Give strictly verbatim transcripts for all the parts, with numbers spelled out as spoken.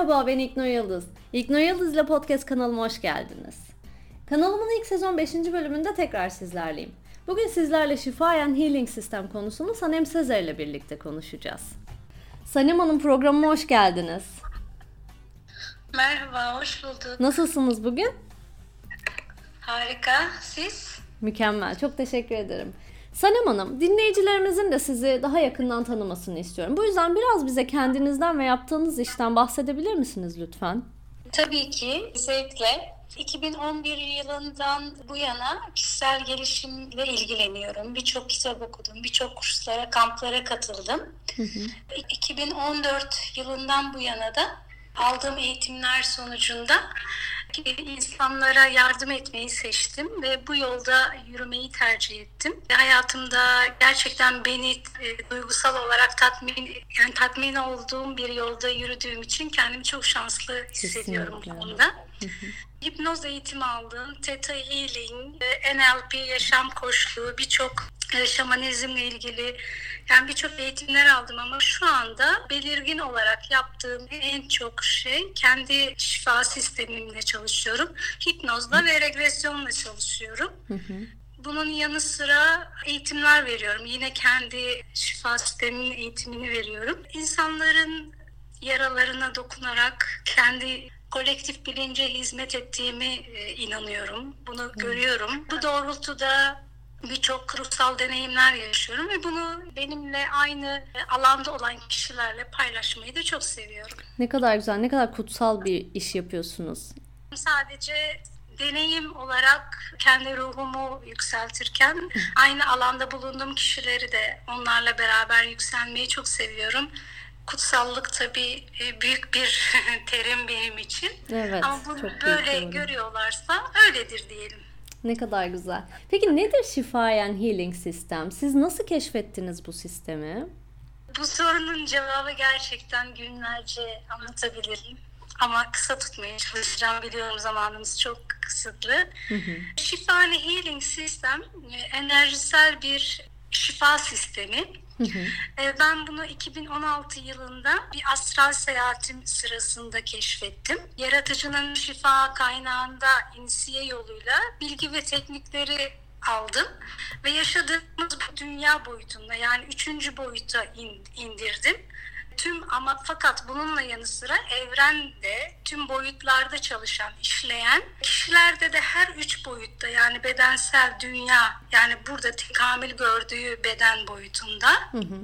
Merhaba, ben İknur Yıldız. İknur Yıldız ile podcast kanalıma hoş geldiniz. Kanalımın ilk sezon beşinci bölümünde tekrar sizlerleyim. Bugün sizlerle Şifayen Healing System konusunu Sanem Sezer ile birlikte konuşacağız. Sanem Hanım, programıma hoş geldiniz. Merhaba, hoş bulduk. Nasılsınız bugün? Harika, siz? Mükemmel, çok teşekkür ederim. Sanem Hanım, dinleyicilerimizin de sizi daha yakından tanımasını istiyorum. Bu yüzden biraz bize kendinizden ve yaptığınız işten bahsedebilir misiniz lütfen? Tabii ki, zevkle. iki bin on bir yılından bu yana kişisel gelişimle ilgileniyorum. Birçok kitap okudum, birçok kurslara, kamplara katıldım. Hı hı. iki bin on dört yılından bu yana da aldığım eğitimler sonucunda insanlara yardım etmeyi seçtim ve bu yolda yürümeyi tercih ettim. Hayatımda gerçekten beni e, duygusal olarak tatmin yani tatmin olduğum bir yolda yürüdüğüm için kendimi çok şanslı hissediyorum bu konuda. Hipnoz eğitimi aldım, Theta Healing, N L P, yaşam koçluğu, birçok şamanizmle ilgili yani birçok eğitimler aldım ama şu anda belirgin olarak yaptığım en çok şey kendi şifa sistemimle çalışıyorum. Hipnozla ve regresyonla çalışıyorum. Hı hı. Bunun yanı sıra eğitimler veriyorum. Yine kendi şifa sistemimin eğitimini veriyorum. İnsanların yaralarına dokunarak kendi kolektif bilince hizmet ettiğimi e, inanıyorum. Bunu hı. görüyorum. Bu doğrultuda birçok ruhsal deneyimler yaşıyorum ve bunu benimle aynı alanda olan kişilerle paylaşmayı da çok seviyorum. Ne kadar güzel, ne kadar kutsal bir iş yapıyorsunuz. Sadece deneyim olarak kendi ruhumu yükseltirken aynı alanda bulunduğum kişileri de onlarla beraber yükselmeyi çok seviyorum. Kutsallık tabii büyük bir terim benim için. Evet, ama bunu böyle görüyorlarsa öyledir diyelim. Ne kadar güzel. Peki nedir Şifayen Healing System? Siz nasıl keşfettiniz bu sistemi? Bu sorunun cevabı gerçekten günlerce anlatabilirim. Ama kısa tutmaya çalışacağım. Biliyorum zamanımız çok kısıtlı. Hı hı. Şifayen Healing System enerjisel bir şifa sistemi. Hı hı. Ben bunu iki bin on altı yılında bir astral seyahatim sırasında keşfettim. Yaratıcının şifa kaynağında inisiye yoluyla bilgi ve teknikleri aldım ve yaşadığımız bu dünya boyutunda yani üçüncü boyuta indirdim. Tüm ama fakat bununla yanı sıra evrende tüm boyutlarda çalışan, işleyen kişilerde de her üç boyutta yani bedensel dünya yani burada tekamül gördüğü beden boyutunda hı hı.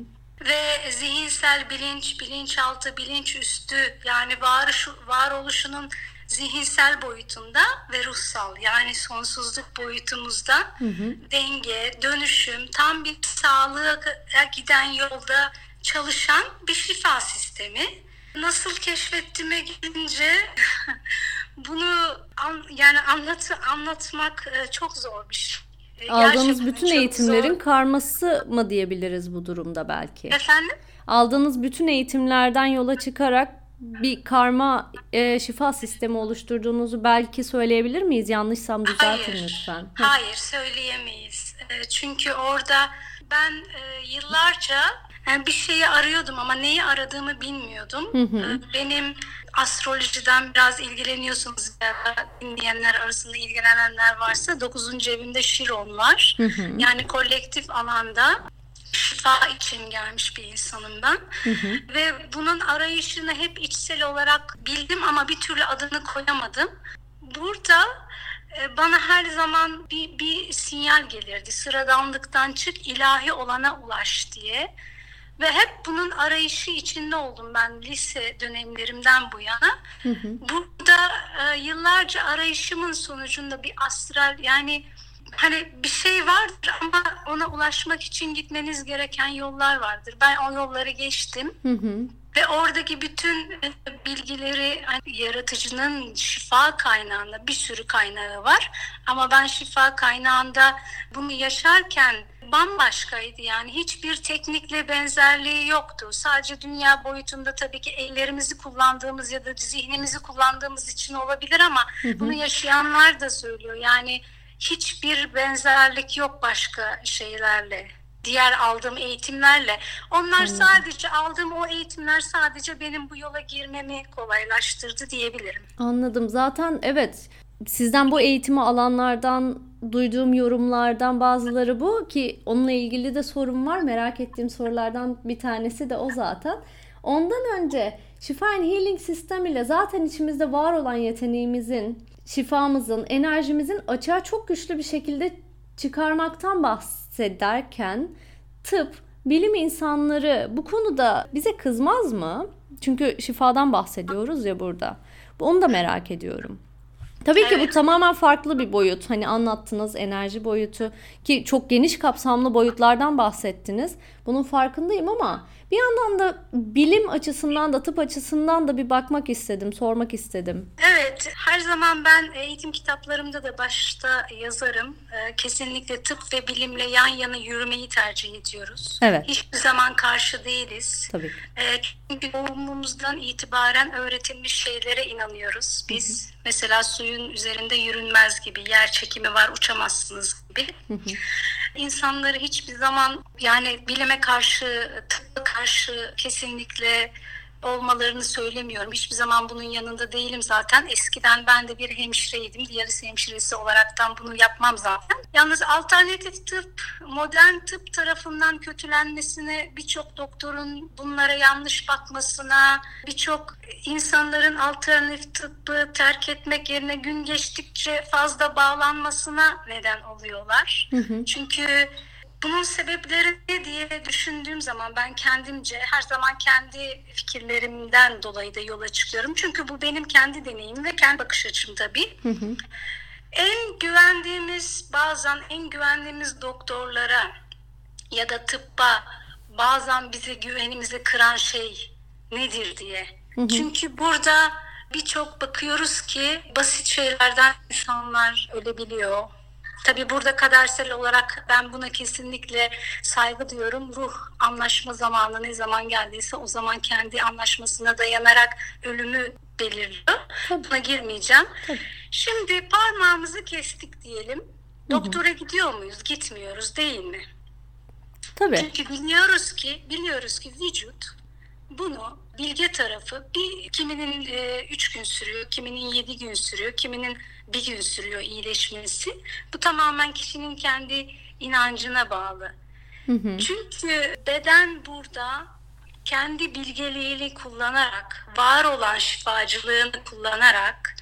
ve zihinsel bilinç, bilinçaltı, bilinçüstü yani varoluş, varoluşunun zihinsel boyutunda ve ruhsal yani sonsuzluk boyutumuzda hı hı. denge, dönüşüm, tam bir sağlığa giden yolda çalışan bir şifa sistemi. Nasıl keşfettiğime gelince bunu an, yani anlat, anlatmak çok zor bir şey. Aldığınız Gerçekten bütün eğitimlerin zor. Karması mı diyebiliriz bu durumda belki? Efendim? Aldığınız bütün eğitimlerden yola çıkarak bir karma e, şifa sistemi oluşturduğunuzu belki söyleyebilir miyiz? Yanlışsam düzeltin hayır, lütfen. Hayır, söyleyemeyiz. Çünkü orada ben e, yıllarca yani bir şeyi arıyordum ama neyi aradığımı bilmiyordum. Hı hı. Benim astrolojiden biraz ilgileniyorsunuz ya da dinleyenler arasında ilgilenenler varsa dokuzuncu evimde Şiron var. Hı hı. Yani kolektif alanda şifa için gelmiş bir insanım ben. Hı hı. Ve bunun arayışını hep içsel olarak bildim ama bir türlü adını koyamadım. Burada bana her zaman bir, bir sinyal gelirdi. Sıradanlıktan çık, ilahi olana ulaş diye. Ve hep bunun arayışı içinde oldum ben lise dönemlerimden bu yana. Hı hı. Burada e, yıllarca arayışımın sonucunda bir astral yani hani bir şey vardır ama ona ulaşmak için gitmeniz gereken yollar vardır. Ben o yolları geçtim. Hı hı. Ve oradaki bütün bilgileri hani yaratıcının şifa kaynağında bir sürü kaynağı var. Ama ben şifa kaynağında bunu yaşarken bambaşkaydı yani hiçbir teknikle benzerliği yoktu. Sadece dünya boyutunda tabii ki ellerimizi kullandığımız ya da zihnimizi kullandığımız için olabilir ama hı hı. bunu yaşayanlar da söylüyor. Yani hiçbir benzerlik yok başka şeylerle. diğer aldığım eğitimlerle. Onlar Anladım. sadece aldığım o eğitimler sadece benim bu yola girmemi kolaylaştırdı diyebilirim. Anladım. Zaten evet, sizden bu eğitimi alanlardan duyduğum yorumlardan bazıları bu ki onunla ilgili de sorum var. Merak ettiğim sorulardan bir tanesi de o zaten. Ondan önce Şifa and Healing System ile zaten içimizde var olan yeteneğimizin, şifamızın, enerjimizin açığa çok güçlü bir şekilde çıkarmaktan bahsederken tıp, bilim insanları bu konuda bize kızmaz mı? Çünkü şifadan bahsediyoruz ya burada. Onu da merak ediyorum. Tabii ki evet. Bu tamamen farklı bir boyut. Hani anlattınız enerji boyutu ki çok geniş kapsamlı boyutlardan bahsettiniz. Bunun farkındayım ama bir yandan da bilim açısından da tıp açısından da bir bakmak istedim, sormak istedim. Evet, her zaman ben eğitim kitaplarımda da başta yazarım. Kesinlikle tıp ve bilimle yan yana yürümeyi tercih ediyoruz. Evet. Hiçbir zaman karşı değiliz. Tabii. Çünkü doğumumuzdan itibaren öğretilmiş şeylere inanıyoruz. Biz hı hı. mesela suyun üzerinde yürünmez gibi, yer çekimi var, uçamazsınız gibi. Hı hı. İnsanları hiçbir zaman yani bilime karşı, tıbba karşı kesinlikle olmalarını söylemiyorum. Hiçbir zaman bunun yanında değilim zaten. Eskiden ben de bir hemşireydim. Diyaliz hemşiresi olaraktan bunu yapmam zaten. Yalnız alternatif tıp, modern tıp tarafından kötülenmesine, birçok doktorun bunlara yanlış bakmasına, birçok insanların alternatif tıbbı terk etmek yerine gün geçtikçe fazla bağlanmasına neden oluyorlar. Hı hı. Çünkü bunun sebepleri ne diye düşündüğüm zaman ben kendimce her zaman kendi fikirlerimden dolayı da yola çıkıyorum. Çünkü bu benim kendi deneyimim ve kendi bakış açım tabii. Hı hı. En güvendiğimiz, bazen en güvendiğimiz doktorlara ya da tıbba bazen bize güvenimizi kıran şey nedir diye. Hı hı. Çünkü burada birçok bakıyoruz ki basit şeylerden insanlar ölebiliyor. Tabii burada kadersel olarak ben buna kesinlikle saygı duyuyorum. Ruh anlaşma zamanı ne zaman geldiyse o zaman kendi anlaşmasına dayanarak ölümü belirliyor. Tabii. Buna girmeyeceğim. Tabii. Şimdi parmağımızı kestik diyelim. Doktora hı hı. gidiyor muyuz? Gitmiyoruz değil mi? Tabii. Çünkü biliyoruz ki biliyoruz ki vücut bunu bilge tarafı bir kiminin e, üç gün sürüyor, kiminin yedi gün sürüyor, kiminin bir gün sürüyor iyileşmesi. Bu tamamen kişinin kendi inancına bağlı. Hı hı. Çünkü beden burada kendi bilgeliğini kullanarak, var olan şifacılığını kullanarak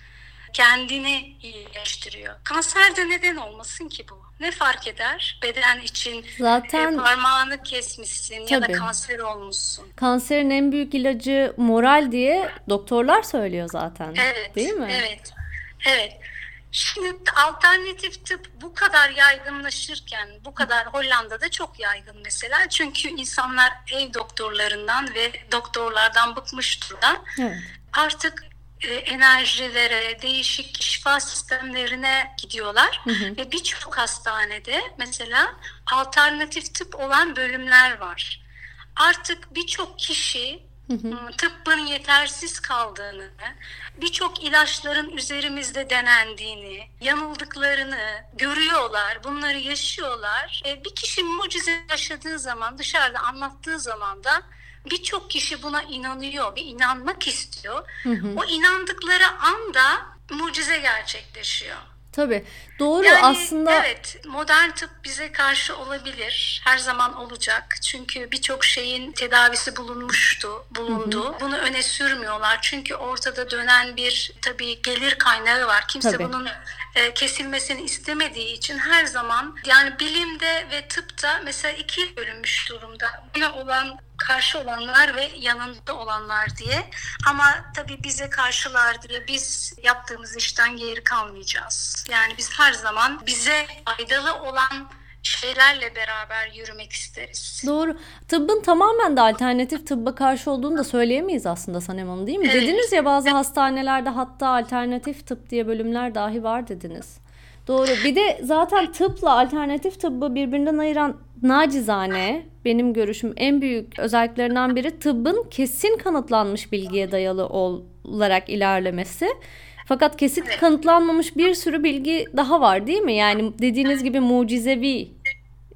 kendini iyileştiriyor. Kanserde neden olmasın ki bu? Ne fark eder? Beden için Zaten, e, parmağını kesmişsin tabii. ya da kanser olmuşsun. Kanserin en büyük ilacı moral diye doktorlar söylüyor zaten. Evet, değil mi? Evet, evet. Şimdi alternatif tıp bu kadar yaygınlaşırken, bu kadar Hollanda'da çok yaygın mesela. Çünkü insanlar ev doktorlarından ve doktorlardan bıkmış durumda. Evet. Artık e, enerjilere, değişik şifa sistemlerine gidiyorlar. Hı hı. Ve birçok hastanede mesela alternatif tıp olan bölümler var. Artık birçok kişi Hı hı. tıbbın yetersiz kaldığını, birçok ilaçların üzerimizde denendiğini, yanıldıklarını görüyorlar, bunları yaşıyorlar. E, bir kişi mucize yaşadığı zaman, dışarıda anlattığı zaman da birçok kişi buna inanıyor ve inanmak istiyor. Hı hı. O inandıkları anda mucize gerçekleşiyor. Tabii. Doğru yani, aslında. Evet, modern tıp bize karşı olabilir. Her zaman olacak. Çünkü birçok şeyin tedavisi bulunmuştu, bulundu. Hı hı. Bunu öne sürmüyorlar. Çünkü ortada dönen bir tabii gelir kaynağı var. Kimse tabii. bunun e, kesilmesini istemediği için her zaman yani bilimde ve tıpta mesela ikiye bölünmüş durumda. Buna olan karşı olanlar ve yanında olanlar diye. Ama tabii bize karşılar diye biz yaptığımız işten geri kalmayacağız. Yani biz her zaman bize faydalı olan şeylerle beraber yürümek isteriz. Doğru. Tıbbın tamamen de alternatif tıbba karşı olduğunu da söyleyemeyiz aslında Sanem Hanım, değil mi? Evet. Dediniz ya bazı hastanelerde hatta alternatif tıp diye bölümler dahi var dediniz. Doğru. Bir de zaten tıpla alternatif tıbbı birbirinden ayıran nacizane benim görüşüm en büyük özelliklerinden biri tıbbın kesin kanıtlanmış bilgiye dayalı olarak ilerlemesi. Fakat kesin kanıtlanmamış bir sürü bilgi daha var değil mi? Yani dediğiniz gibi mucizevi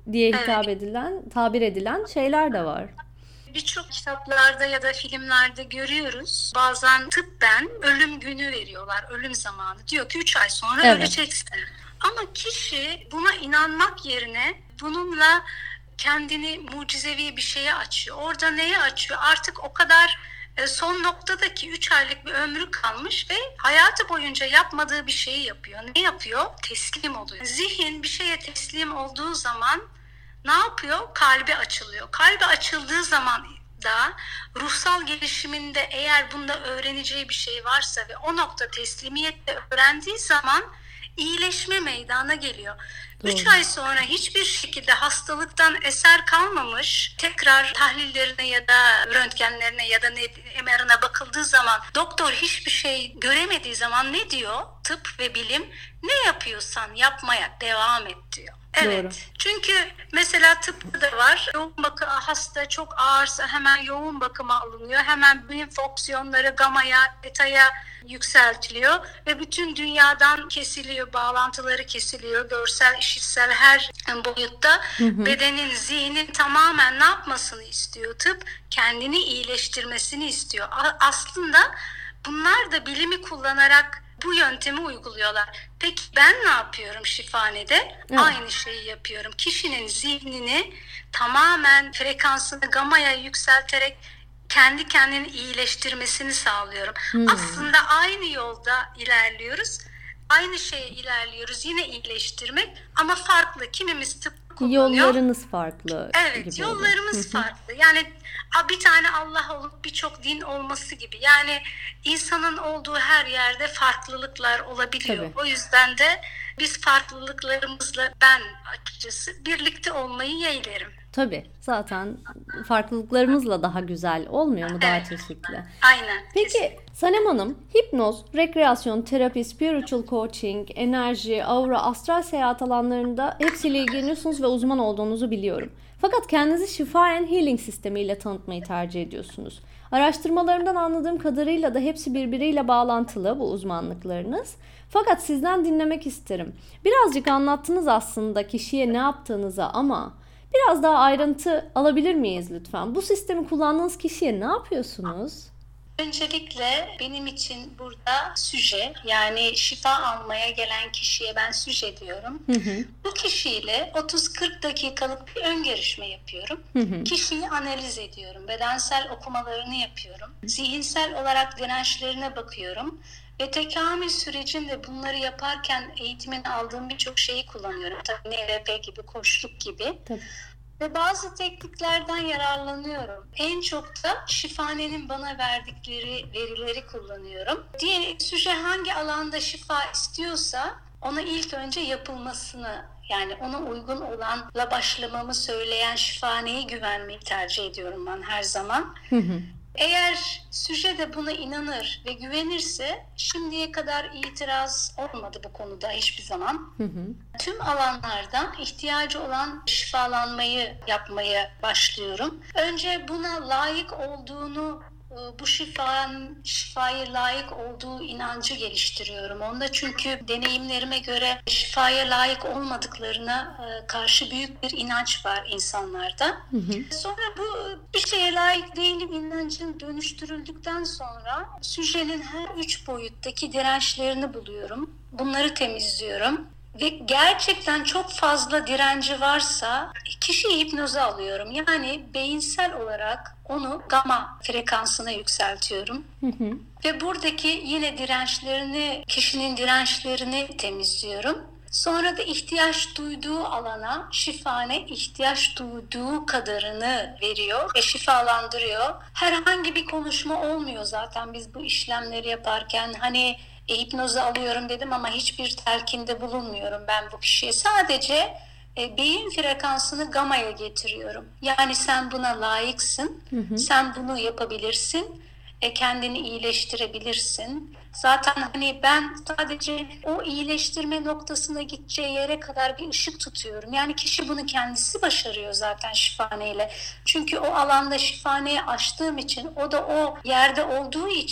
diye hitap evet. edilen, tabir edilen şeyler de var. Birçok kitaplarda ya da filmlerde görüyoruz. Bazen tıbben ölüm günü veriyorlar, ölüm zamanı. Diyor ki üç ay sonra evet. öleceksin. Ama kişi buna inanmak yerine bununla kendini mucizevi bir şeye açıyor. Orada neye açıyor? Artık o kadar son noktadaki üç aylık bir ömrü kalmış ve hayatı boyunca yapmadığı bir şeyi yapıyor. Ne yapıyor? Teslim oluyor. Zihin bir şeye teslim olduğu zaman ne yapıyor? Kalbi açılıyor. Kalbi açıldığı zaman da ruhsal gelişiminde eğer bunda öğreneceği bir şey varsa ve o nokta teslimiyetle öğrendiği zaman iyileşme meydana geliyor. Üç ay sonra hiçbir şekilde hastalıktan eser kalmamış, tekrar tahlillerine ya da röntgenlerine ya da M R'ına bakıldığı zaman doktor hiçbir şey göremediği zaman ne diyor? Tıp ve bilim, ne yapıyorsan yapmaya devam et diyor. Evet. Doğru. Çünkü mesela tıpta da var. Yoğun bakım, hasta çok ağırsa hemen yoğun bakıma alınıyor. Hemen beyin fonksiyonları gamaya, beta'ya yükseltiliyor ve bütün dünyadan kesiliyor, bağlantıları kesiliyor. Görsel, işitsel her boyutta hı hı. bedenin, zihnin tamamen ne yapmasını istiyor tıp? Kendini iyileştirmesini istiyor. Aslında bunlar da bilimi kullanarak bu yöntemi uyguluyorlar. Peki ben ne yapıyorum şifanede? Evet. Aynı şeyi yapıyorum. Kişinin zihnini tamamen frekansını gamaya yükselterek kendi kendini iyileştirmesini sağlıyorum. Hmm. Aslında aynı yolda ilerliyoruz. Aynı şeye ilerliyoruz. Yine iyileştirmek ama farklı. Kimimiz tıp kullanıyor. Yollarınız farklı. Evet, gibi yollarımız farklı. Yani bir tane Allah olup birçok din olması gibi. Yani insanın olduğu her yerde farklılıklar olabiliyor. Tabii. O yüzden de biz farklılıklarımızla ben açıkçası birlikte olmayı yeğlerim. Tabii. Zaten farklılıklarımızla daha güzel olmuyor mu? Daha evet. çeşitli. Aynen. Peki kesinlikle. Sanem Hanım, hipnoz, rekreasyon, terapi, spiritual coaching, enerji, aura, astral seyahat alanlarında hepsiyle ilgileniyorsunuz ve uzman olduğunuzu biliyorum. Fakat kendinizi şifayen healing sistemiyle tanıtmayı tercih ediyorsunuz. Araştırmalarımdan anladığım kadarıyla da hepsi birbiriyle bağlantılı bu uzmanlıklarınız. Fakat sizden dinlemek isterim. Birazcık anlattınız aslında kişiye ne yaptığınızı ama biraz daha ayrıntı alabilir miyiz lütfen? Bu sistemi kullandığınız kişiye ne yapıyorsunuz? Öncelikle benim için burada süje, yani şifa almaya gelen kişiye ben süje diyorum. Hı hı. Bu kişiyle otuz kırk dakikalık bir ön görüşme yapıyorum. Hı hı. Kişiyi analiz ediyorum. Bedensel okumalarını yapıyorum. Zihinsel olarak dirençlerine bakıyorum. Ve tekamül sürecinde bunları yaparken eğitimini aldığım birçok şeyi kullanıyorum. Tabii N L P gibi, koçluk gibi. Tabii. Ve bazı tekniklerden yararlanıyorum. En çok da şifanenin bana verdikleri verileri kullanıyorum. Diğer süje hangi alanda şifa istiyorsa ona ilk önce yapılmasını, yani ona uygun olanla başlamamı söyleyen şifaneye güvenmeyi tercih ediyorum ben her zaman. Hı hı. Eğer süje de buna inanır ve güvenirse, şimdiye kadar itiraz olmadı bu konuda hiçbir zaman. Hı hı. Tüm alanlardan ihtiyacı olan şifalanmayı yapmaya başlıyorum. Önce buna layık olduğunu, bu şifanın şifaya layık olduğu inancı geliştiriyorum onda. Çünkü deneyimlerime göre şifaya layık olmadıklarına karşı büyük bir inanç var insanlarda. Hı hı. Sonra bu bir şeye layık değilim inancın dönüştürüldükten sonra süjenin her üç boyuttaki dirençlerini buluyorum. Bunları temizliyorum. Ve gerçekten çok fazla direnci varsa kişiyi hipnoza alıyorum. Yani beyinsel olarak onu gamma frekansına yükseltiyorum. Hı hı. Ve buradaki yine dirençlerini, kişinin dirençlerini temizliyorum. Sonra da ihtiyaç duyduğu alana şifane ihtiyaç duyduğu kadarını veriyor ve şifalandırıyor. Herhangi bir konuşma olmuyor zaten biz bu işlemleri yaparken. Hani E, hipnoza alıyorum dedim ama hiçbir telkinde bulunmuyorum ben bu kişiye. Sadece e, beyin frekansını gamaya getiriyorum. Yani sen buna layıksın, hı hı. sen bunu yapabilirsin, e, kendini iyileştirebilirsin. Zaten hani ben sadece o iyileştirme noktasına gideceği yere kadar bir ışık tutuyorum. Yani kişi bunu kendisi başarıyor zaten şifaneyle. Çünkü o alanda şifaneyi açtığım için, o da o yerde olduğu için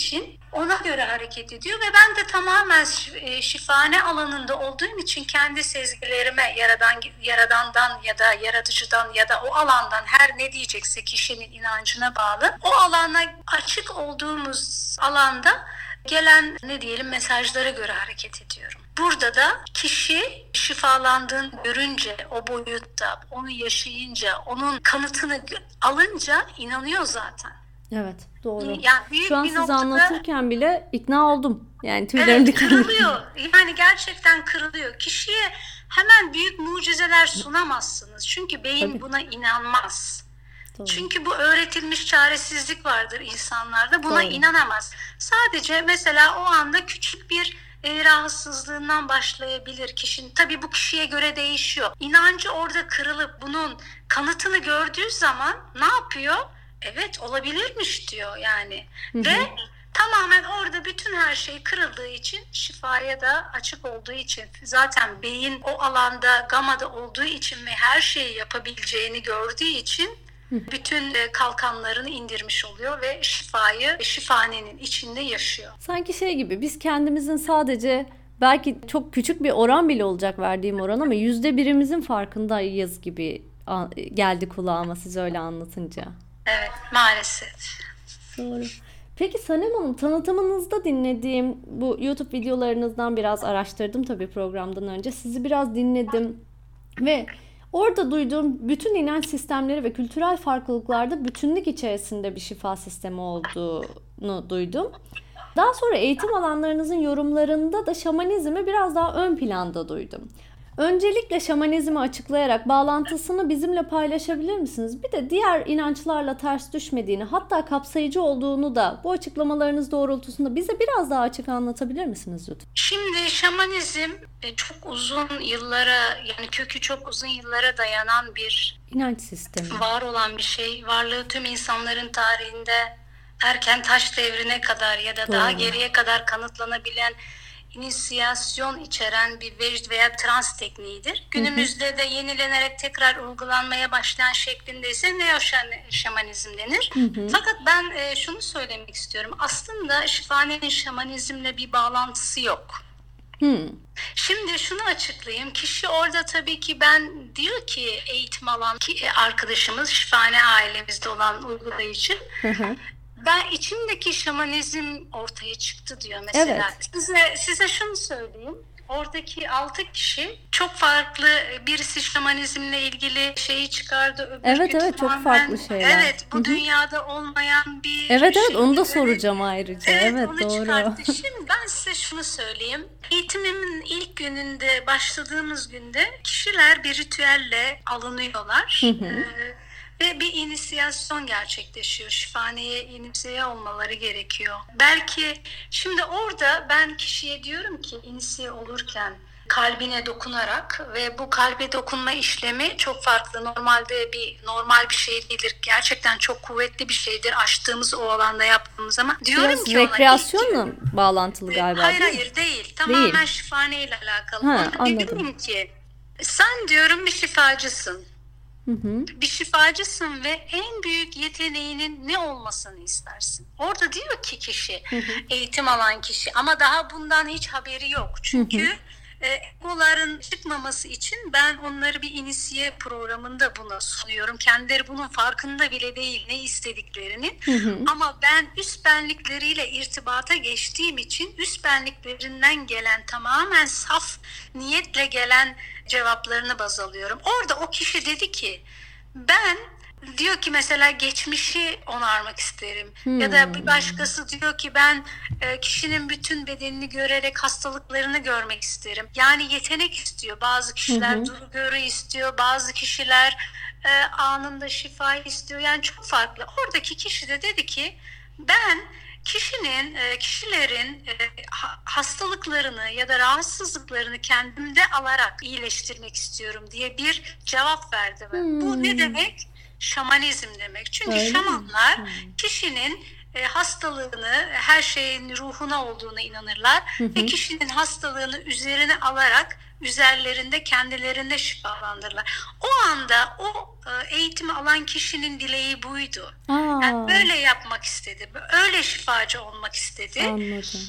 ona göre hareket ediyor ve ben de tamamen şifane alanında olduğum için kendi sezgilerime yaradan, yaradandan ya da yaratıcıdan ya da o alandan her ne diyecekse kişinin inancına bağlı o alana açık olduğumuz alanda gelen ne diyelim mesajlara göre hareket ediyorum. Burada da kişi şifalandığını görünce, o boyutta, onu yaşayınca, onun kanıtını alınca inanıyor zaten. Evet, doğru. Yani şu an siz noktada, anlatırken bile ikna oldum. Yani tüylerim evet, diken kırılıyor. Yani gerçekten kırılıyor. Kişiye hemen büyük mucizeler sunamazsınız. Çünkü beyin Tabii. buna inanmaz. Doğru. Çünkü bu öğretilmiş çaresizlik vardır insanlarda. Buna Doğru. inanamaz. Sadece mesela o anda küçük bir e, rahatsızlığından başlayabilir kişinin. Tabii bu kişiye göre değişiyor. İnancı orada kırılıp bunun kanıtını gördüğü zaman ne yapıyor? Evet, olabilirmiş diyor yani. Hı hı. Ve tamamen orada bütün her şey kırıldığı için, şifaya da açık olduğu için, zaten beyin o alanda gamada olduğu için ve her şeyi yapabileceğini gördüğü için bütün kalkanlarını indirmiş oluyor ve şifayı şifanenin içinde yaşıyor. Sanki şey gibi, biz kendimizin sadece belki çok küçük bir oran bile olacak verdiğim oran ama yüzde birimizin farkındayız gibi geldi kulağıma siz öyle anlatınca. Evet, maalesef. Doğru. Peki Sanem Hanım, tanıtımınızda dinlediğim bu YouTube videolarınızdan biraz araştırdım tabii programdan önce. Sizi biraz dinledim ve orada duyduğum bütün inanç sistemleri ve kültürel farklılıklarda bütünlük içerisinde bir şifa sistemi olduğunu duydum. Daha sonra eğitim alanlarınızın yorumlarında da şamanizmi biraz daha ön planda duydum. Öncelikle şamanizmi açıklayarak bağlantısını bizimle paylaşabilir misiniz? Bir de diğer inançlarla ters düşmediğini, hatta kapsayıcı olduğunu da bu açıklamalarınız doğrultusunda bize biraz daha açık anlatabilir misiniz lütfen? Şimdi şamanizm çok uzun yıllara, yani kökü çok uzun yıllara dayanan bir inanç sistemi. Var olan bir şey. Varlığı tüm insanların tarihinde erken taş devrine kadar ya da Doğru. daha geriye kadar kanıtlanabilen inisiyasyon içeren bir vecd veya trans tekniğidir. Günümüzde hı hı. de yenilenerek tekrar uygulanmaya başlayan şeklinde ise neo-şamanizm denir. Hı hı. Fakat ben e, şunu söylemek istiyorum. Aslında şifanenin şamanizmle bir bağlantısı yok. Hı. Şimdi şunu açıklayayım. Kişi orada tabii ki ben diyor ki eğitim alan ki arkadaşımız şifane ailemizde olan uygulayıcı. Hı hı. Ben içimdeki şamanizm ortaya çıktı diyor mesela. Evet. Size size şunu söyleyeyim. Oradaki altı kişi çok farklı, birisi şamanizmle ilgili şeyi çıkardı. Öbürü evet evet çok farklı şeyler. Evet, bu Hı-hı. dünyada olmayan bir Evet şey. evet onu da soracağım ayrıca. Evet, evet onu doğru. çıkarttı. Şimdi ben size şunu söyleyeyim. Eğitimimin ilk gününde, başladığımız günde kişiler bir ritüelle alınıyorlar. Hı hı. Ee, Ve bir inisiyasyon gerçekleşiyor. Şifaneye inisiye olmaları gerekiyor. Belki şimdi orada ben kişiye diyorum ki inisiye olurken kalbine dokunarak ve bu kalbe dokunma işlemi çok farklı. Normalde bir normal bir şey değildir. Gerçekten çok kuvvetli bir şeydir. Açtığımız o alanda yaptığımız zaman. Diyorum Biraz ki rekreasyonla ona, bağlantılı galiba. Hayır hayır değil. Tamamen değil. Şifaneyle alakalı. Ha, Ona diyorum ki sen diyorum bir şifacısın. Hı hı. Bir şifacısın ve en büyük yeteneğinin ne olmasını istersin? Orada diyor ki kişi, hı hı. eğitim alan kişi ama daha bundan hiç haberi yok. Çünkü hı hı. e, egoların çıkmaması için ben onları bir inisiye programında buna sunuyorum. Kendileri bunun farkında bile değil ne istediklerini. Hı hı. Ama ben üst benlikleriyle irtibata geçtiğim için üst benliklerinden gelen tamamen saf niyetle gelen cevaplarını baz alıyorum. Orada o kişi dedi ki ben diyor ki mesela geçmişi onarmak isterim. Hmm. Ya da bir başkası diyor ki ben e, kişinin bütün bedenini görerek hastalıklarını görmek isterim. Yani yetenek istiyor. Bazı kişiler hmm. duru görü istiyor. Bazı kişiler e, anında şifa istiyor. Yani çok farklı. Oradaki kişi de dedi ki ben kişinin, kişilerin hastalıklarını ya da rahatsızlıklarını kendimde alarak iyileştirmek istiyorum diye bir cevap verdi. Hmm. Bu ne demek? Şamanizm demek. Çünkü Öyle şamanlar mi? kişinin hastalığını, her şeyin ruhuna olduğuna inanırlar. Hı hı. Ve kişinin hastalığını üzerine alarak üzerlerinde kendilerinde şifalandırırlar. O anda o e, eğitimi alan kişinin dileği buydu. Aa. Yani böyle yapmak istedi. Öyle şifacı olmak istedi. Anladım.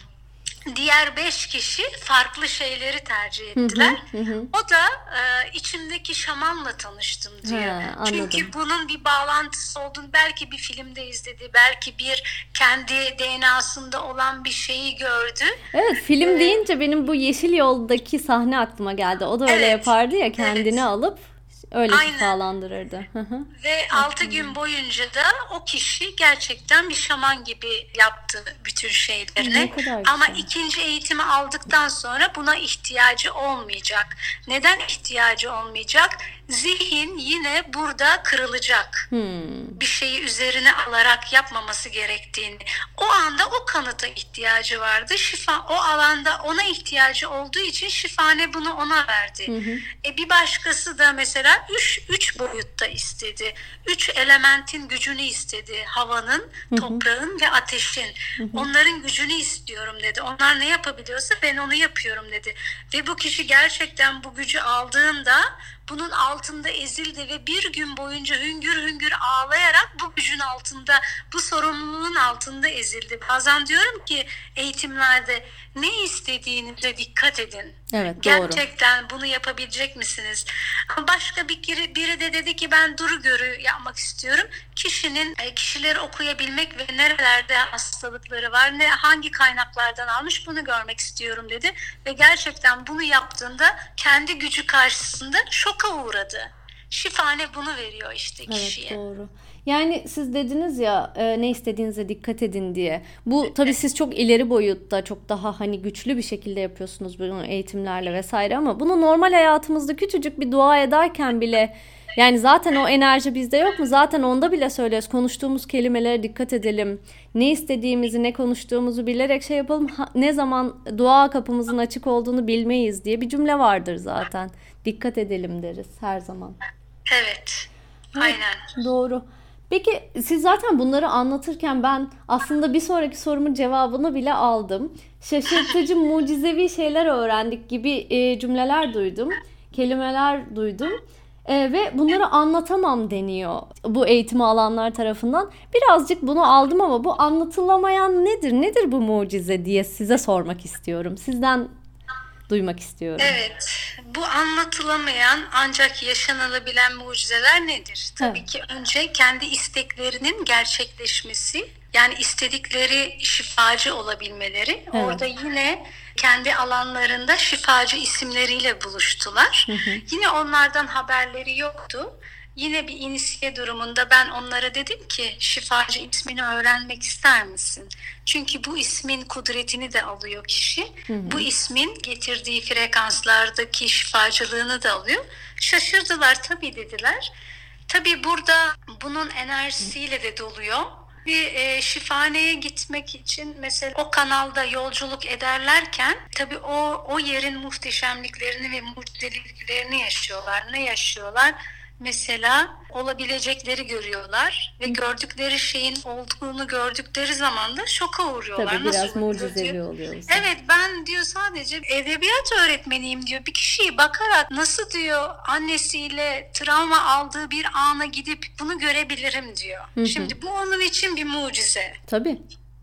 Diğer beş kişi farklı şeyleri tercih ettiler. Hı hı, hı. O da e, içimdeki şamanla tanıştım diyor. Ha, Çünkü bunun bir bağlantısı olduğunu belki bir filmde izledi, belki bir kendi D N A'sında olan bir şeyi gördü. Evet, film Evet. deyince benim bu Yeşil Yol'daki sahne aklıma geldi. O da öyle Evet, yapardı ya, kendini evet. alıp öyle Aynen. şifalandırırdı. Hı hı. Ve altı gün boyunca da o kişi gerçekten bir şaman gibi yaptı bütün şeylerini. Ne kadar Ama güzel. ikinci eğitimi aldıktan sonra buna ihtiyacı olmayacak. Neden ihtiyacı olmayacak? Zihin yine burada kırılacak. Hmm. Bir şeyi üzerine alarak yapmaması gerektiğini. O anda o kanıta ihtiyacı vardı. Şifa o alanda ona ihtiyacı olduğu için şifane bunu ona verdi. Hı hı. E bir başkası da mesela üç, üç boyutta istedi. Üç elementin gücünü istedi. Havanın, toprağın ve ateşin. Onların gücünü istiyorum dedi. Onlar ne yapabiliyorsa ben onu yapıyorum dedi. Ve bu kişi gerçekten bu gücü aldığında bunun altında ezildi ve bir gün boyunca hüngür hüngür ağlayarak bu gücün altında, bu sorumluluğun altında ezildi. Bazen diyorum ki eğitimlerde ne istediğinize dikkat edin. Evet, doğru. Gerçekten bunu yapabilecek misiniz? Ama başka bir biri, biri de dedi ki ben duru görü yapmak istiyorum. Kişinin kişileri okuyabilmek ve nerelerde hastalıkları var, ne hangi kaynaklardan almış bunu görmek istiyorum dedi. Ve gerçekten bunu yaptığında kendi gücü karşısında şoka uğradı. Şifane bunu veriyor işte kişiye. Evet, doğru. Yani siz dediniz ya e, ne istediğinize dikkat edin diye. Bu tabii siz çok ileri boyutta, çok daha hani güçlü bir şekilde yapıyorsunuz bunu eğitimlerle vesaire, ama bunu normal hayatımızda küçücük bir dua ederken bile, yani zaten o enerji bizde yok mu? Zaten onda bile söylüyoruz. Konuştuğumuz kelimelere dikkat edelim. Ne istediğimizi, ne konuştuğumuzu bilerek şey yapalım. Ha, ne zaman dua kapımızın açık olduğunu bilmeyiz diye bir cümle vardır zaten. Dikkat edelim deriz her zaman. Evet. Aynen. Doğru. Peki siz zaten bunları anlatırken ben aslında bir sonraki sorumun cevabını bile aldım. Şaşırtıcı, mucizevi şeyler öğrendik gibi e, cümleler duydum, kelimeler duydum. E, ve bunları anlatamam deniyor bu eğitimi alanlar tarafından. Birazcık bunu aldım ama bu anlatılamayan nedir? Nedir bu mucize diye size sormak istiyorum. Sizden duymak istiyorum. Evet, bu anlatılamayan ancak yaşanılabilen mucizeler nedir? Tabii Evet. ki önce kendi isteklerinin gerçekleşmesi, yani istedikleri şifacı olabilmeleri. Evet. Orada yine kendi alanlarında şifacı isimleriyle buluştular. Hı hı. Yine onlardan haberleri yoktu. Yine bir inisiye durumunda ben onlara dedim ki şifacı ismini öğrenmek ister misin? Çünkü bu ismin kudretini de alıyor kişi. Hı hı. Bu ismin getirdiği frekanslardaki şifacılığını da alıyor. Şaşırdılar, tabii dediler. Tabii burada bunun enerjisiyle de doluyor. Bir e, şifaneye gitmek için mesela o kanalda yolculuk ederlerken tabii o o yerin muhteşemliklerini ve mucizeliklerini yaşıyorlar. Ne yaşıyorlar? Mesela olabilecekleri görüyorlar ve gördükleri şeyin olduğunu gördükleri zaman da şoka uğruyorlar. Tabii biraz Nasıl oluyor mucizevi diyor. oluyor. Evet, ben diyor sadece edebiyat öğretmeniyim diyor. Bir kişiyi bakarak nasıl diyor annesiyle travma aldığı bir ana gidip bunu görebilirim diyor. Hı hı. Şimdi bu onun için bir mucize. Tabii.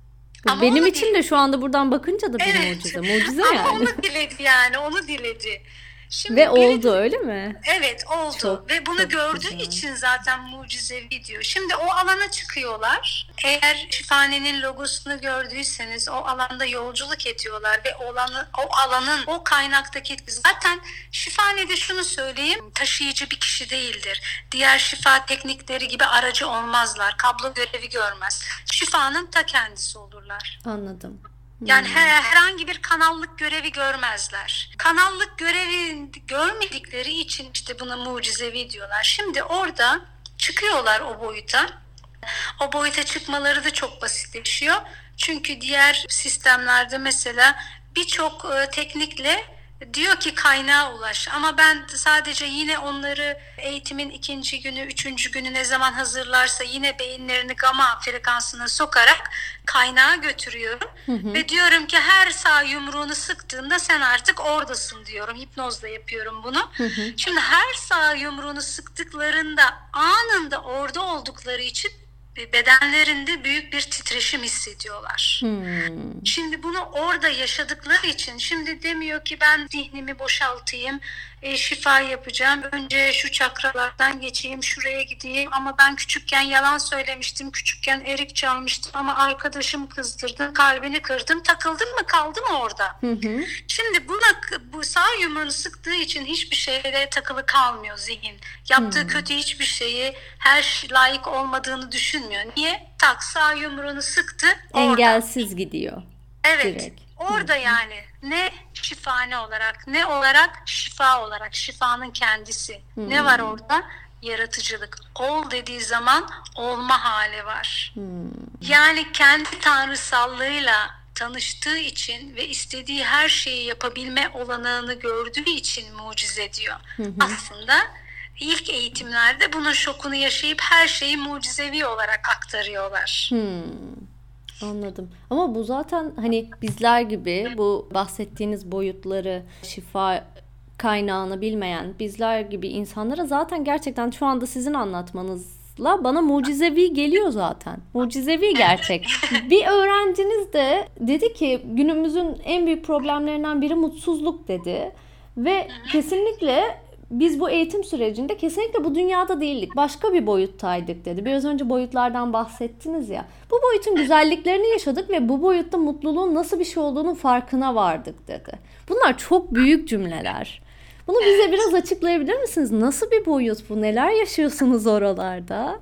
Ama Benim onu için dil- de şu anda buradan bakınca da bir Evet. mucize. Mucize Ama yani. onu diledi yani onu diledi. Şimdi Ve biri- oldu öyle mi? Evet oldu Çok, ve bunu çok gördüğü güzel. için zaten mucizevi diyor. Şimdi o alana çıkıyorlar. Eğer şifanenin logosunu gördüyseniz o alanda yolculuk ediyorlar ve o alanı, o alanın o kaynaktaki zaten şifanede şunu söyleyeyim, taşıyıcı bir kişi değildir. Diğer şifa teknikleri gibi aracı olmazlar. Kablo görevi görmez. Şifanın ta kendisi olurlar. Anladım. Yani her, herhangi bir kanallık görevi görmezler. Kanallık görevi görmedikleri için işte buna mucizevi diyorlar. Şimdi orada çıkıyorlar o boyuta. O boyuta çıkmaları da çok basitleşiyor. Çünkü diğer sistemlerde mesela birçok e, teknikle diyor ki kaynağa ulaş. Ama ben sadece yine onları eğitimin ikinci günü, üçüncü günü ne zaman hazırlarsa yine beyinlerini gama frekansına sokarak kaynağa götürüyorum. Hı hı. Ve diyorum ki her sağ yumruğunu sıktığında sen artık oradasın diyorum. Hipnozla yapıyorum bunu. Hı hı. Şimdi her sağ yumruğunu sıktıklarında anında orada oldukları için bedenlerinde büyük bir titreşim hissediyorlar. Hmm. Şimdi bunu orada yaşadıkları için şimdi demiyor ki ben zihnimi boşaltayım, e, şifa yapacağım, önce şu çakralardan geçeyim, şuraya gideyim ama ben küçükken yalan söylemiştim, küçükken erik çalmıştım ama arkadaşım kızdırdı, kalbini kırdım, takıldım mı kaldım mı orada? Hı hı. Şimdi buna, bu sağ yumruğunu sıktığı için hiçbir şeye takılı kalmıyor zihin. Yaptığı hmm. kötü hiçbir şeyi, her şey layık olmadığını düşünmüyor. Niye? Tak, sağ yumruğunu sıktı. Engelsiz orada gidiyor. Evet. Direkt. Orada hmm. yani ne şifane olarak, ne olarak şifa olarak, şifanın kendisi. Hmm. Ne var orada? Yaratıcılık. Ol dediği zaman olma hali var. Hmm. Yani kendi tanrısallığıyla tanıştığı için ve istediği her şeyi yapabilme olanağını gördüğü için mucize diyor. Hı hı. Aslında ilk eğitimlerde bunun şokunu yaşayıp her şeyi mucizevi olarak aktarıyorlar. Hmm. Anladım. Ama bu zaten hani bizler gibi bu bahsettiğiniz boyutları, şifa kaynağını bilmeyen bizler gibi insanlara zaten gerçekten şu anda sizin anlatmanızla bana mucizevi geliyor zaten. Mucizevi gerçek. Bir öğrenciniz de dedi ki günümüzün en büyük problemlerinden biri mutsuzluk dedi. Ve kesinlikle biz bu eğitim sürecinde kesinlikle bu dünyada değildik. Başka bir boyuttaydık dedi. Biraz önce boyutlardan bahsettiniz ya. Bu boyutun güzelliklerini yaşadık ve bu boyutta mutluluğun nasıl bir şey olduğunun farkına vardık dedi. Bunlar çok büyük cümleler. Bunu bize biraz açıklayabilir misiniz? Nasıl bir boyut bu? Neler yaşıyorsunuz oralarda?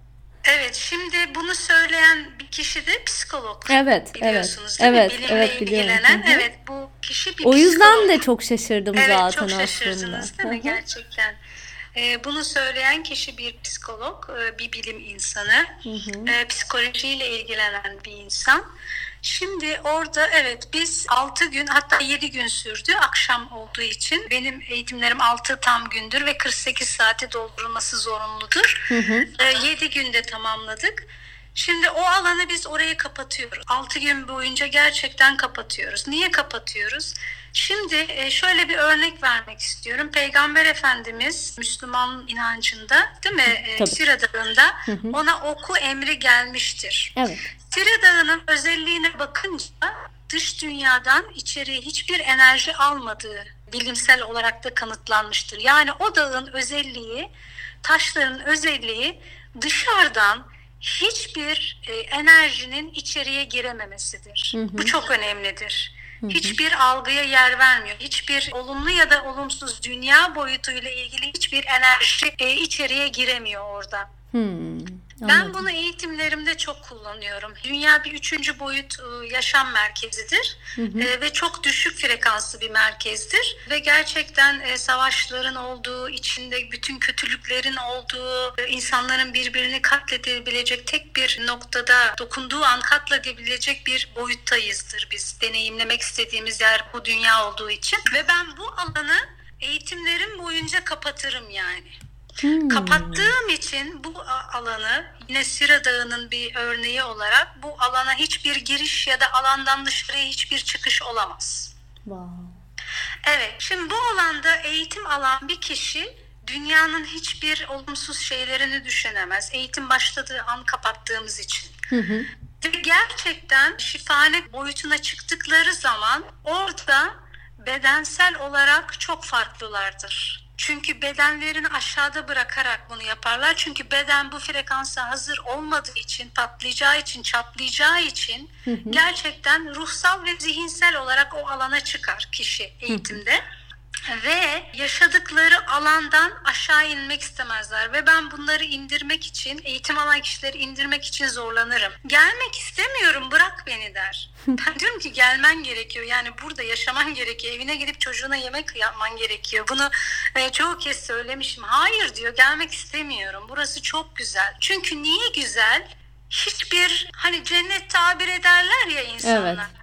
Evet, şimdi bunu söyleyen bir kişi de psikolog. Evet, biliyorsunuz evet, değil evet, mi? Bilimle evet, ilgilenen. biliyorum. Evet, bu kişi bir o psikolog. O yüzden de çok şaşırdım evet, zaten çok aslında. şaşırdınız değil mi gerçekten? Ee, bunu söyleyen kişi bir psikolog, bir bilim insanı, ee, psikolojiyle ilgilenen bir insan. Şimdi orada evet biz altı gün hatta yedi gün sürdü akşam olduğu için. Benim eğitimlerim altı tam gündür ve kırk sekiz saate doldurulması zorunludur. Hı hı. Ee, yedi günde tamamladık. Şimdi o alanı biz orayı kapatıyoruz. altı gün boyunca gerçekten kapatıyoruz. Niye kapatıyoruz? Şimdi şöyle bir örnek vermek istiyorum. Peygamber Efendimiz Müslüman inancında değil mi? Tabii. Sira Dağı'nda hı hı. ona oku emri gelmiştir. Evet. Sira Dağı'nın özelliğine bakınca dış dünyadan içeriye hiçbir enerji almadığı bilimsel olarak da kanıtlanmıştır. Yani o dağın özelliği, taşların özelliği dışarıdan hiçbir e, enerjinin içeriye girememesidir. Hı hı. Bu çok önemlidir. Hı hı. Hiçbir algıya yer vermiyor. Hiçbir olumlu ya da olumsuz dünya boyutuyla ilgili hiçbir enerji e, içeriye giremiyor orada. Hmm, ben bunu eğitimlerimde çok kullanıyorum. Dünya bir üçüncü boyut yaşam merkezidir. Hı hı. E, ve çok düşük frekanslı bir merkezdir. Ve gerçekten e, savaşların olduğu, içinde bütün kötülüklerin olduğu, e, insanların birbirini katledebilecek tek bir noktada dokunduğu an katledebilecek bir boyuttayızdır biz. Deneyimlemek istediğimiz yer bu dünya olduğu için. Ve ben bu alanı eğitimlerim boyunca kapatırım yani. Hmm. Kapattığım için bu alanı yine Sira Dağı'nın bir örneği olarak bu alana hiçbir giriş ya da alandan dışarıya hiçbir çıkış olamaz. Wow. Evet, şimdi bu alanda eğitim alan bir kişi dünyanın hiçbir olumsuz şeylerini düşünemez. Eğitim başladığı an kapattığımız için. Hı hı. Ve gerçekten şifane boyutuna çıktıkları zaman orada bedensel olarak çok farklılardır. Çünkü bedenlerini aşağıda bırakarak bunu yaparlar. Çünkü beden bu frekansa hazır olmadığı için, patlayacağı için, çatlayacağı için hı hı. gerçekten ruhsal ve zihinsel olarak o alana çıkar kişi eğitimde. Hı hı. Ve yaşadıkları alandan aşağı inmek istemezler. Ve ben bunları indirmek için, eğitim alan kişileri indirmek için zorlanırım. Gelmek istemiyorum, bırak beni der. Ben diyorum ki gelmen gerekiyor. Yani burada yaşaman gerekiyor. Evine gidip çocuğuna yemek yapman gerekiyor. Bunu e, çoğu kez söylemişim. Hayır diyor, gelmek istemiyorum. Burası çok güzel. Çünkü niye güzel? Hiçbir hani cennet tabir ederler ya insanlar. Evet.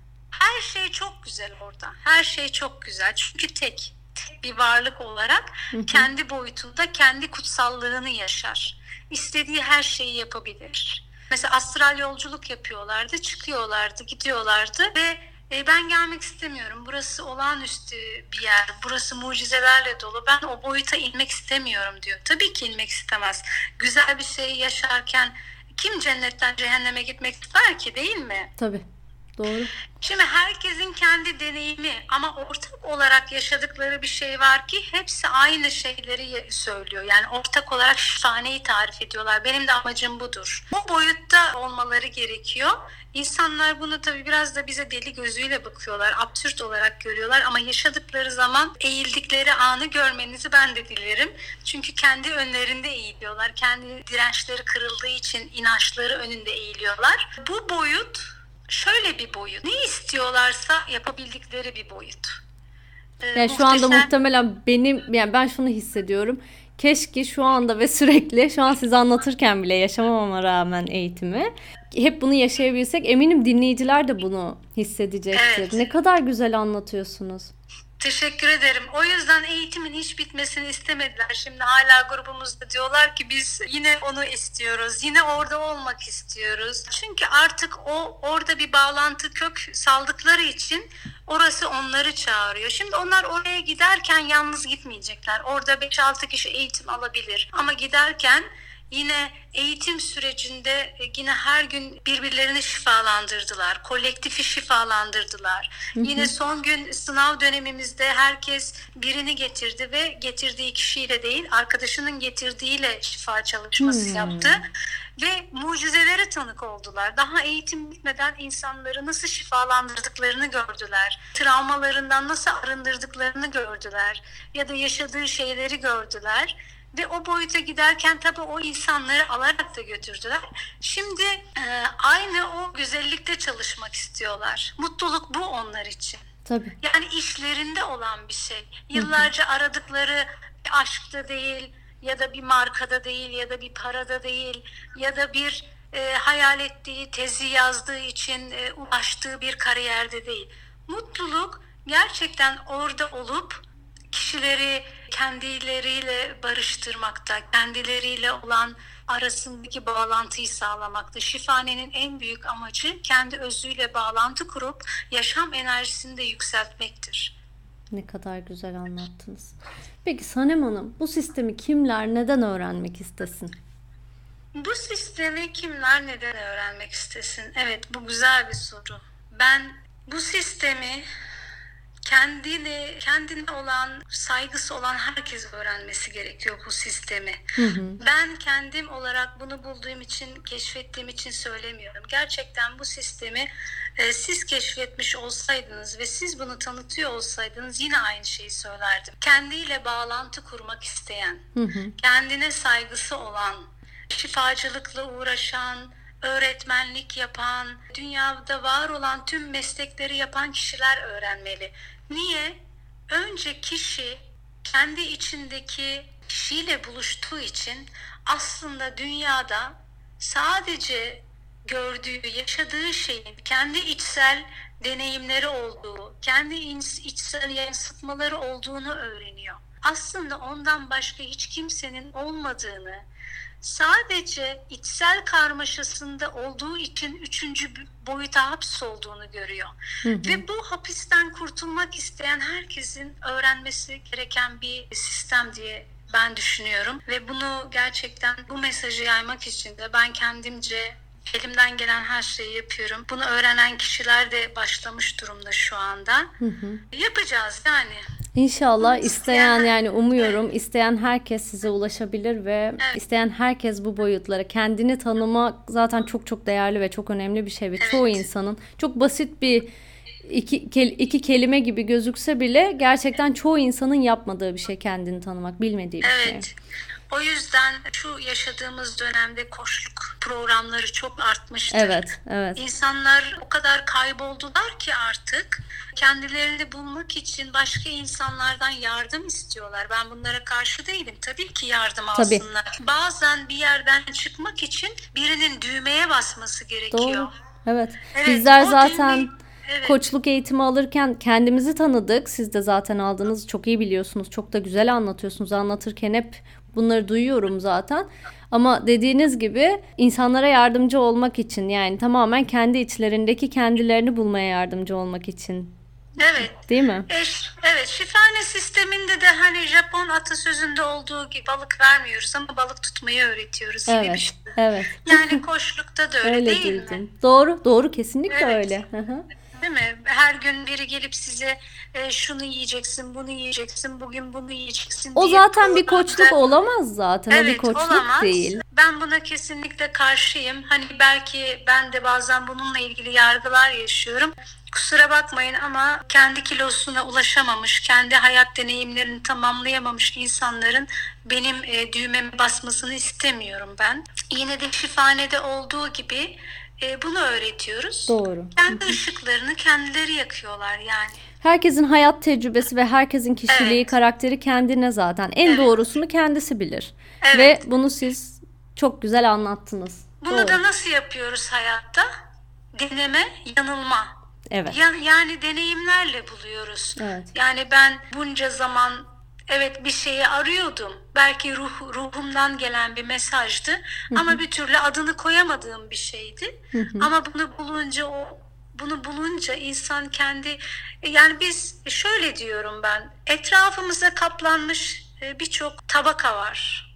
her şey çok güzel orada. Her şey çok güzel. Çünkü tek, tek bir varlık olarak hı hı. kendi boyutunda kendi kutsallığını yaşar. İstediği her şeyi yapabilir. Mesela astral yolculuk yapıyorlardı, çıkıyorlardı, gidiyorlardı ve e, ben gelmek istemiyorum. Burası olağanüstü bir yer. Burası mucizelerle dolu. Ben o boyuta inmek istemiyorum diyor. Tabii ki inmek istemez. Güzel bir şey yaşarken kim cennetten cehenneme gitmek ister ki, değil mi? Tabii. Doğru. Şimdi herkesin kendi deneyimi ama ortak olarak yaşadıkları bir şey var ki hepsi aynı şeyleri söylüyor. Yani ortak olarak şifaneyi tarif ediyorlar. Benim de amacım budur. Bu boyutta olmaları gerekiyor. İnsanlar bunu tabii biraz da bize deli gözüyle bakıyorlar. Absürt olarak görüyorlar ama yaşadıkları zaman eğildikleri anı görmenizi ben de dilerim. Çünkü kendi önlerinde eğiliyorlar. Kendi dirençleri kırıldığı için inançları önünde eğiliyorlar. Bu boyut şöyle bir boyut. Ne istiyorlarsa yapabildikleri bir boyut. Ee, yani muhteşem... Şu anda muhtemelen benim, yani ben şunu hissediyorum. Keşke şu anda ve sürekli şu an size anlatırken bile yaşamama rağmen eğitimi hep bunu yaşayabilsek, eminim dinleyiciler de bunu hissedecektir. Evet. Ne kadar güzel anlatıyorsunuz. Teşekkür ederim. O yüzden eğitimin hiç bitmesini istemediler. Şimdi hala grubumuzda diyorlar ki biz yine onu istiyoruz. Yine orada olmak istiyoruz. Çünkü artık o orada bir bağlantı kök saldıkları için orası onları çağırıyor. Şimdi onlar oraya giderken yalnız gitmeyecekler. Orada beş altı kişi eğitim alabilir. Ama giderken yine eğitim sürecinde yine her gün birbirlerini şifalandırdılar. Kolektifi şifalandırdılar. Hı hı. Yine son gün sınav dönemimizde herkes birini getirdi ve getirdiği kişiyle değil, arkadaşının getirdiğiyle şifa çalışması hmm. yaptı. Ve mucizelere tanık oldular. Daha eğitim bitmeden insanları nasıl şifalandırdıklarını gördüler. Travmalarından nasıl arındırdıklarını gördüler. Ya da yaşadığı şeyleri gördüler. Ve o boyuta giderken tabii o insanları alarak da götürdüler. Şimdi e, aynı o güzellikte çalışmak istiyorlar. Mutluluk bu onlar için. Tabii. Yani işlerinde olan bir şey. Yıllarca Hı-hı. aradıkları bir aşkta değil, ya da bir markada değil, ya da bir parada değil, ya da bir e, hayal ettiği, tezi yazdığı için e, ulaştığı bir kariyerde değil. Mutluluk gerçekten orada olup kişileri kendileriyle barıştırmakta, kendileriyle olan arasındaki bağlantıyı sağlamakta. Şifanenin en büyük amacı kendi özüyle bağlantı kurup yaşam enerjisini de yükseltmektir. Ne kadar güzel anlattınız. Peki Sanem Hanım, bu sistemi kimler neden öğrenmek istesin? Bu sistemi kimler neden öğrenmek istesin? Evet, bu güzel bir soru. Ben bu sistemi kendine kendine olan saygısı olan herkes öğrenmesi gerekiyor bu sistemi. Hı hı. Ben kendim olarak bunu bulduğum için, keşfettiğim için söylemiyorum. Gerçekten bu sistemi e, siz keşfetmiş olsaydınız ve siz bunu tanıtıyor olsaydınız yine aynı şeyi söylerdim. Kendiyle bağlantı kurmak isteyen, hı hı. kendine saygısı olan, şifacılıkla uğraşan, öğretmenlik yapan, dünyada var olan tüm meslekleri yapan kişiler öğrenmeli. Niye? Önce kişi kendi içindeki kişiyle buluştuğu için aslında dünyada sadece gördüğü, yaşadığı şeyin kendi içsel deneyimleri olduğu, kendi içsel yansıtmaları olduğunu öğreniyor. Aslında ondan başka hiç kimsenin olmadığını, sadece içsel karmaşasında olduğu için üçüncü boyuta hapsolduğunu görüyor. Hı hı. Ve bu hapisten kurtulmak isteyen herkesin öğrenmesi gereken bir sistem diye ben düşünüyorum. Ve bunu gerçekten bu mesajı yaymak için de ben kendimce elimden gelen her şeyi yapıyorum. Bunu öğrenen kişiler de başlamış durumda şu anda. Hı hı. Yapacağız yani. İnşallah isteyen, yani umuyorum isteyen herkes size ulaşabilir ve evet. isteyen herkes bu boyutlara kendini tanımak zaten çok çok değerli ve çok önemli bir şey ve evet. çoğu insanın çok basit bir iki, iki kelime gibi gözükse bile gerçekten çoğu insanın yapmadığı bir şey kendini tanımak, bilmediği bir evet. şey. O yüzden şu yaşadığımız dönemde koçluk programları çok artmıştır. Evet, evet. İnsanlar o kadar kayboldular ki artık kendilerini bulmak için başka insanlardan yardım istiyorlar. Ben bunlara karşı değilim. Tabii ki yardım Tabii. alsınlar. Bazen bir yerden çıkmak için birinin düğmeye basması gerekiyor. Doğru. Evet. evet Bizler zaten düğme... evet. Koçluk eğitimi alırken kendimizi tanıdık. Siz de zaten aldınız. Çok iyi biliyorsunuz. Çok da güzel anlatıyorsunuz. Anlatırken hep bunları duyuyorum zaten. Ama dediğiniz gibi insanlara yardımcı olmak için, yani tamamen kendi içlerindeki kendilerini bulmaya yardımcı olmak için. Evet. Değil mi? E, evet. Şifane sisteminde de hani Japon atasözünde olduğu gibi balık vermiyoruz ama balık tutmayı öğretiyoruz gibi Evet. bir şey. Evet. Yani koçlukta da öyle, Öyle değil duydum. mi? Doğru, doğru, kesinlikle Evet. öyle. Hı hı. Değil mi? Her gün biri gelip size e, şunu yiyeceksin, bunu yiyeceksin, bugün bunu yiyeceksin O diye zaten bir programda- koçluk olamaz zaten. O bir Evet, koçluk olamaz. değil. Ben buna kesinlikle karşıyım. Hani belki ben de bazen bununla ilgili yargılar yaşıyorum. Kusura bakmayın ama kendi kilosuna ulaşamamış, kendi hayat deneyimlerini tamamlayamamış insanların benim e, düğmeme basmasını istemiyorum ben. Yine de şifanede olduğu gibi e, bunu öğretiyoruz. Doğru. Kendi ışıklarını kendileri yakıyorlar yani. Herkesin hayat tecrübesi ve herkesin kişiliği, Evet. karakteri kendine zaten. En Evet. doğrusunu kendisi bilir. Evet. Ve bunu siz çok güzel anlattınız. Bunu Doğru. da nasıl yapıyoruz hayatta? Deneme, yanılma. Evet. Ya- Yani deneyimlerle buluyoruz. Evet. Yani ben bunca zaman evet bir şeyi arıyordum. Belki ruh, ruhumdan gelen bir mesajdı. Ama bir türlü adını koyamadığım bir şeydi. Ama bunu bulunca o bunu bulunca insan kendi yani biz şöyle diyorum ben. Etrafımıza kaplanmış e, birçok tabaka var.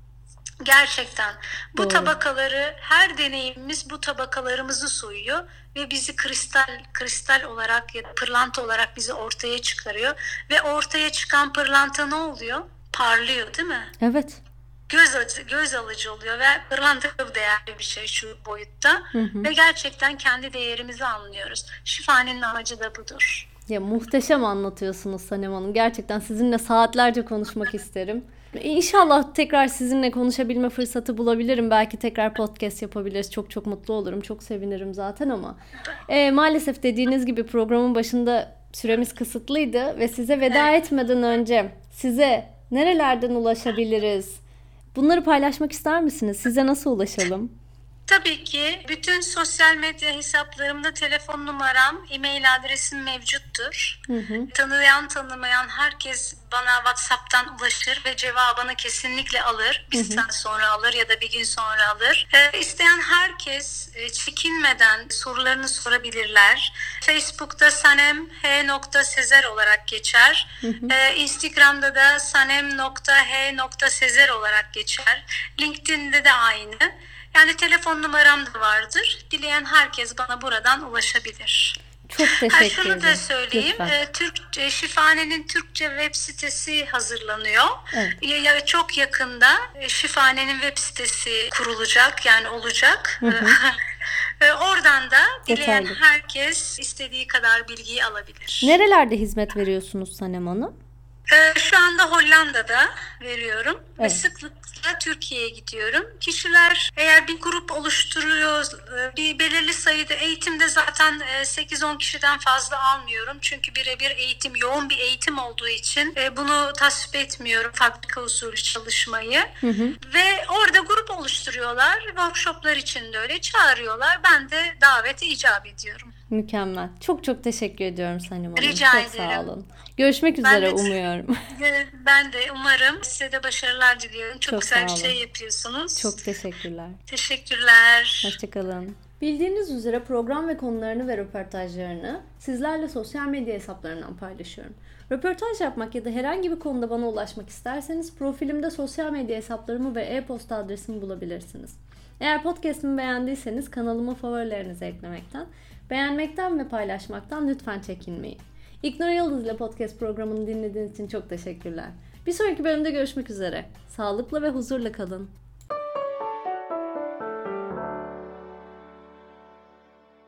Gerçekten bu Doğru. tabakaları her deneyimimiz bu tabakalarımızı soyuyor ve bizi kristal kristal olarak ya da pırlanta olarak bizi ortaya çıkarıyor ve ortaya çıkan pırlanta ne oluyor? Parlıyor değil mi? Evet. Göz alıcı, göz alıcı oluyor ve pırlanta da değerli bir şey şu boyutta ve gerçekten kendi değerimizi anlıyoruz. Şifanenin amacı da budur. Ya muhteşem anlatıyorsunuz Sanem Hanım. Gerçekten sizinle saatlerce konuşmak isterim. İnşallah tekrar sizinle konuşabilme fırsatı bulabilirim. Belki tekrar podcast yapabiliriz. Çok çok mutlu olurum. Çok sevinirim zaten ama. E, maalesef dediğiniz gibi programın başında süremiz kısıtlıydı. Ve size veda Evet. etmeden önce size nerelerden ulaşabiliriz? Bunları paylaşmak ister misiniz? Size nasıl ulaşalım? Tabii ki bütün sosyal medya hesaplarımda telefon numaram, e-mail adresim mevcuttur. Hı hı. Tanıyan tanımayan herkes bana WhatsApp'tan ulaşır ve cevabını kesinlikle alır. Bir saat sonra alır ya da bir gün sonra alır. Ee, isteyen herkes e, çekinmeden sorularını sorabilirler. Facebook'ta sanem h nokta sezer olarak geçer. Ee, Instagram'da da sanem nokta h nokta sezer olarak geçer. LinkedIn'de de aynı. Yani telefon numaram da vardır. Dileyen herkes bana buradan ulaşabilir. Çok Ha, teşekkür şunu ederim. da söyleyeyim. Lütfen. E, Türk Şifane'nin Türkçe web sitesi hazırlanıyor. Evet. Ya, ya çok yakında e, Şifane'nin web sitesi kurulacak, yani olacak. E, Oradan da dileyen Detaylı. herkes istediği kadar bilgiyi alabilir. Nerelerde hizmet veriyorsunuz Sanem Hanım? Ee, şu anda Hollanda'da veriyorum ve Evet. sıklıkla Türkiye'ye gidiyorum. Kişiler eğer bir grup oluşturuyor, e, bir belirli sayıda eğitimde zaten e, sekiz on kişiden fazla almıyorum. Çünkü birebir eğitim, yoğun bir eğitim olduğu için e, bunu tasvip etmiyorum, fabrika usulü çalışmayı. Hı hı. Ve orada grup oluşturuyorlar, workshoplar için de öyle çağırıyorlar. Ben de davete icap ediyorum. Mükemmel. Çok çok teşekkür ediyorum Sanem Hanım. Rica çok ederim. sağ olun. Görüşmek Ben üzere de- umuyorum. Ben de umarım size de başarılar diliyorum. Çok, Çok güzel bir sağ olun. şey yapıyorsunuz. Çok teşekkürler. Teşekkürler. Hoşçakalın. Bildiğiniz üzere program ve konularını ve röportajlarını sizlerle sosyal medya hesaplarından paylaşıyorum. Röportaj yapmak ya da herhangi bir konuda bana ulaşmak isterseniz profilimde sosyal medya hesaplarımı ve e-posta adresimi bulabilirsiniz. Eğer podcast'imi beğendiyseniz kanalımı favorilerinize eklemekten, beğenmekten ve paylaşmaktan lütfen çekinmeyin. İgnor Yıldız ile podcast programını dinlediğiniz için çok teşekkürler. Bir sonraki bölümde görüşmek üzere. Sağlıkla ve huzurla kalın.